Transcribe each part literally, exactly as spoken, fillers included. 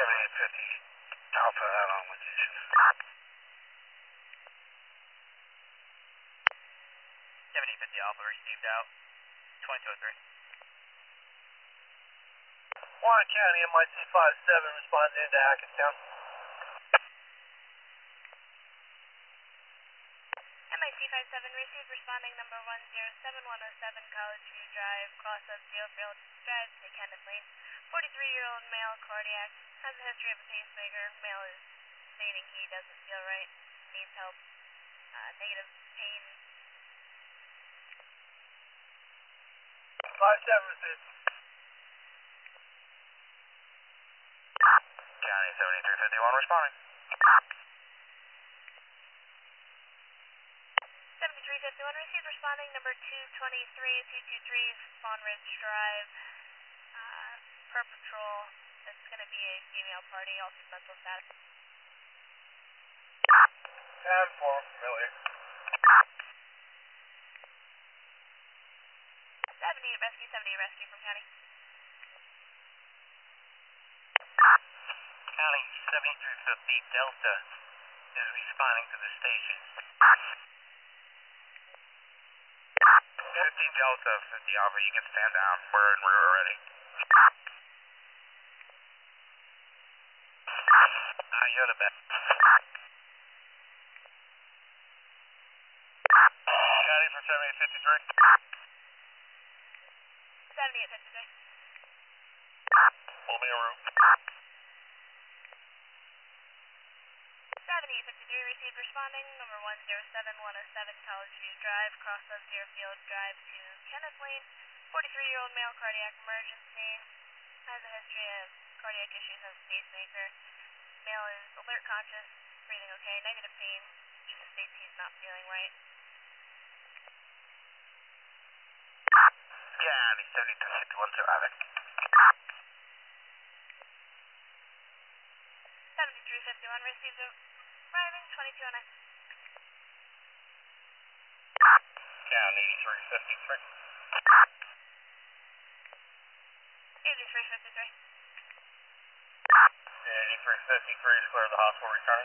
seventy-eight fifty Alpha out on location. seventy fifty Alpha received out, twenty-two oh three. Warren County, M I C five seven responds into Hackettstown. M I C five seven received responding number one zero seven one oh seven College View Drive, cross of Deerfield Drive to Kenneth Lane. forty-three-year-old male, cardiac, has a history of a pacemaker. Male is stating he doesn't feel right, needs help, uh, negative pain. five seven received. County seventy-three fifty-one responding. seventy-three fifty-one received responding number two twenty-three two twenty-three Fawn Ridge Drive, uh, per patrol. It's going to be a female party, altered mental status. ten four, familiar. seventy-eight rescue, seventy-eight rescue from county. County seventy-three fifty Delta is responding to the station. fifty Delta, fifty Alpha, you can stand down. We're in rear already. Uh, you're the best. County for seventy-eight fifty-three. seventy-eight fifty-three. Pull me a room. seventy-eight fifty-three received responding number one zero seven one oh seven College View Drive, cross of Deerfield Drive to Kenneth Lane. forty-three-year-old male, cardiac emergency, has a history of cardiac issues, has a pacemaker. Male is alert, conscious, breathing okay, negative pain, just states he's not feeling right. County seventy-three fifty-one surviving. seventy-three fifty-one received arriving, twenty-two oh nine. County eighty-three fifty-three. eighty-three fifty-three. eighty-three fifty-three is clear of the hospital returning.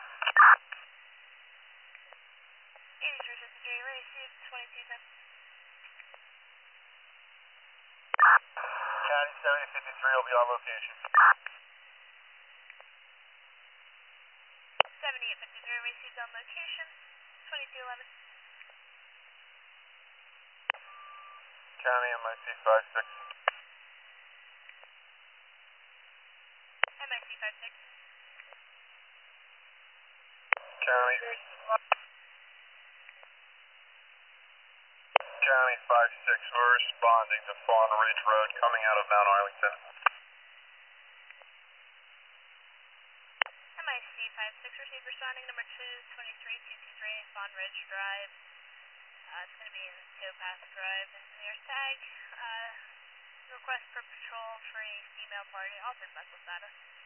eighty-three fifty-three received, twenty-two ten. County seventy fifty-three will be on location. seventy-eight fifty-three received on location, twenty-two eleven. County M I C five six. M I C five six. County. County five six, we're responding to Fawn Ridge Road coming out of Mount Arlington. M I C five six received responding number two twenty-three two twenty-three Fawn Ridge Drive. Uh, it's going to be in Towpath Drive. This is nearest tag. Uh, request for patrol for a female party, altered mental status.